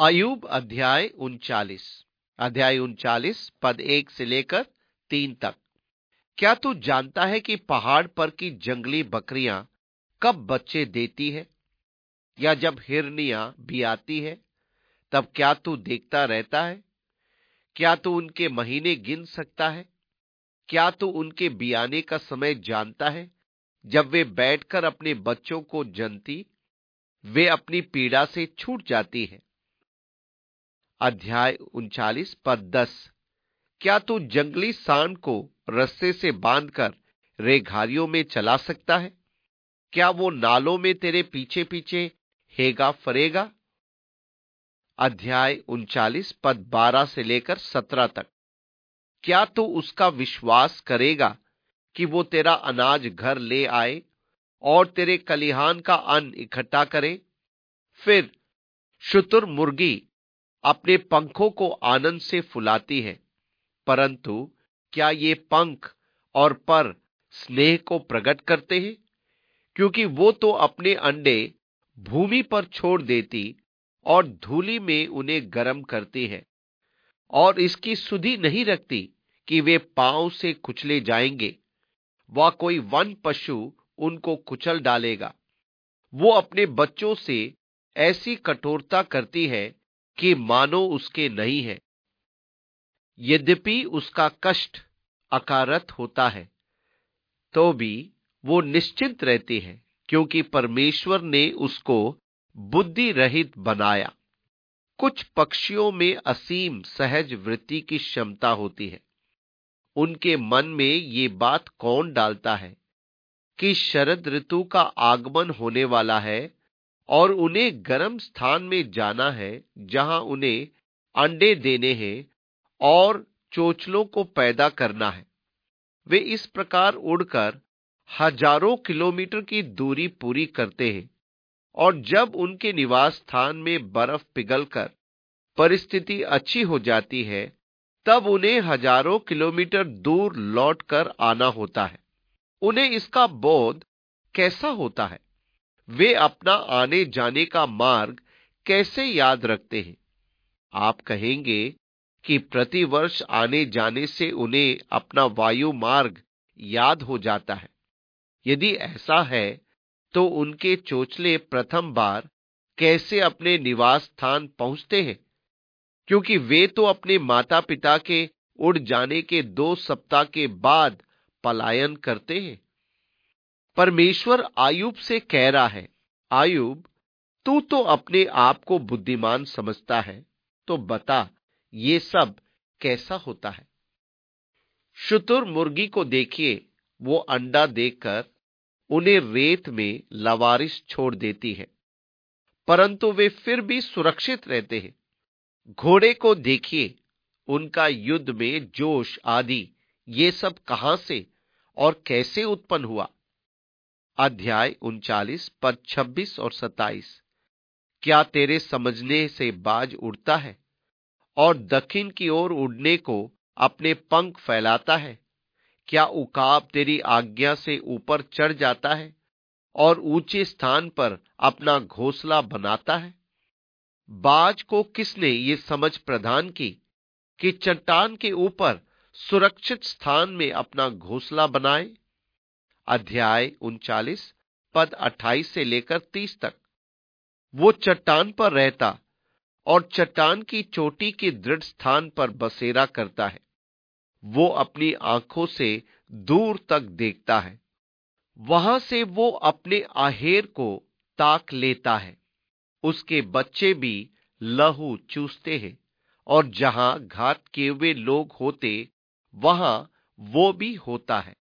अय्यूब अध्याय 39 पद 1 से लेकर 3 तक। क्या तू जानता है कि पहाड़ पर की जंगली बकरियां कब बच्चे देती है, या जब हिरनियां बियाती है, तब क्या तू देखता रहता है? क्या तू उनके महीने गिन सकता है? क्या तू उनके बियाने का समय जानता है? जब वे बैठकर अपने बच्चों को जनती, वे अपनी पीड़ा से छूट जाती है। अध्याय 39 पद 10। क्या तू जंगली सांड को रस्से से बांधकर रेघारियों में चला सकता है? क्या वो नालों में तेरे पीछे पीछे हेगा फरेगा? अध्याय 39 पद 12 से लेकर 17 तक। क्या तू उसका विश्वास करेगा कि वो तेरा अनाज घर ले आए और तेरे खलिहान का अन्न इकट्ठा करे? फिर शुतुरमुर्गी अपने पंखों को आनंद से फुलाती है, परंतु क्या ये पंख और पर स्नेह को प्रकट करते हैं? क्योंकि वो तो अपने अंडे भूमि पर छोड़ देती और धूलि में उन्हें गर्म करती है, और इसकी सुधि नहीं रखती कि वे पांव से कुचले जाएंगे। वह कोई वन पशु उनको कुचल डालेगा। वो अपने बच्चों से ऐसी कठोरता करती है कि मानो उसके नहीं है। यद्यपि उसका कष्ट अकारत होता है, तो भी वो निश्चिंत रहती है, क्योंकि परमेश्वर ने उसको बुद्धि रहित बनाया। कुछ पक्षियों में असीम सहज वृत्ति की क्षमता होती है। उनके मन में ये बात कौन डालता है कि शरद ऋतु का आगमन होने वाला है और उन्हें गर्म स्थान में जाना है, जहां उन्हें अंडे देने हैं और चोचलों को पैदा करना है। वे इस प्रकार उड़कर हजारों किलोमीटर की दूरी पूरी करते हैं, और जब उनके निवास स्थान में बर्फ पिघलकर परिस्थिति अच्छी हो जाती है, तब उन्हें हजारों किलोमीटर दूर लौटकर आना होता है। उन्हें इसका बोध कैसा होता है? वे अपना आने जाने का मार्ग कैसे याद रखते हैं? आप कहेंगे कि प्रतिवर्ष आने जाने से उन्हें अपना वायु मार्ग याद हो जाता है। यदि ऐसा है, तो उनके चोचले प्रथम बार कैसे अपने निवास स्थान पहुंचते हैं? क्योंकि वे तो अपने माता पिता के उड़ जाने के 2 सप्ताह के बाद पलायन करते हैं। परमेश्वर आयूब से कह रहा है, आयूब, तू तो अपने आप को बुद्धिमान समझता है, तो बता ये सब कैसा होता है? शुतुरमुर्गी को देखिए, वो अंडा देकर उन्हें रेत में लवारिस छोड़ देती है, परंतु वे फिर भी सुरक्षित रहते हैं। घोड़े को देखिए, उनका युद्ध में जोश आदि ये सब कहां से और कैसे उत्पन्न हुआ? अध्याय 39 पद 26 और 27। क्या तेरे समझने से बाज उड़ता है और दक्षिण की ओर उड़ने को अपने पंख फैलाता है? क्या उकाब तेरी आज्ञा से ऊपर चढ़ जाता है और ऊंचे स्थान पर अपना घोंसला बनाता है? बाज को किसने ये समझ प्रदान की कि चट्टान के ऊपर सुरक्षित स्थान में अपना घोंसला बनाए? अध्याय 39 पद 28 से लेकर 30 तक। वो चट्टान पर रहता और चट्टान की चोटी के दृढ़ स्थान पर बसेरा करता है। वो अपनी आंखों से दूर तक देखता है। वहां से वो अपने आहेर को ताक लेता है। उसके बच्चे भी लहू चूसते हैं, और जहां घात किए हुए लोग होते, वहां वो भी होता है।